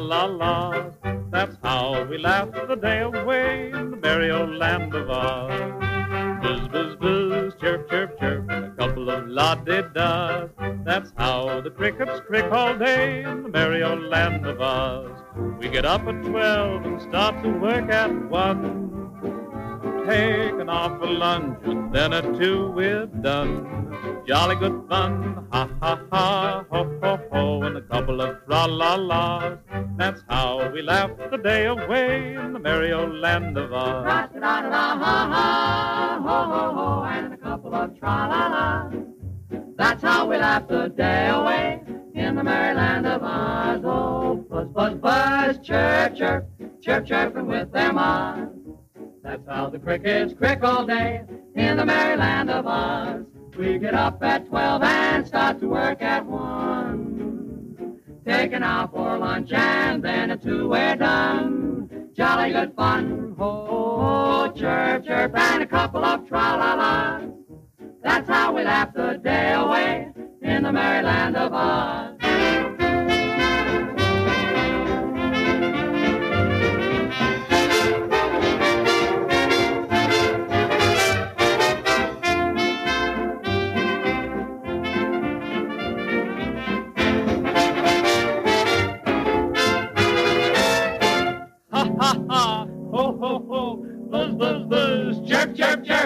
tra-la-la. That's how we laugh the day away in the merry old land of Oz. Buzz, buzz, buzz, chirp, chirp, chirp, and a couple of la-di-das. That's how the crickets crick all day in the merry old land of Oz. We get up at 12 and start to work at 1. Taking off for lunch, and then at 2 we're done. Jolly good fun, ha ha ha, ho ho ho, and a couple of tra-la-las. That's how we laugh the day away in the merry old land of Oz. Ra-da-da-da-ha-ha, ho-ho-ho, and a couple of tra-la-las. That's how we laugh the day away in the merry land of Oz. Oh, buzz, buzz, buzz, chirp, chirp, chirp, chirping with their moths. That's how the crickets crick all day in the merry land of Oz. We get up at 12 and start to work at 1. Taking out for lunch and then at 2 we're done. Jolly good fun, ho, chirp, chirp, and a couple of tra-la-las. That's how we laugh the day away in the merry land of Oz. Ha ha ha, ho ho ho, buzz buzz buzz, chirp chirp chirp.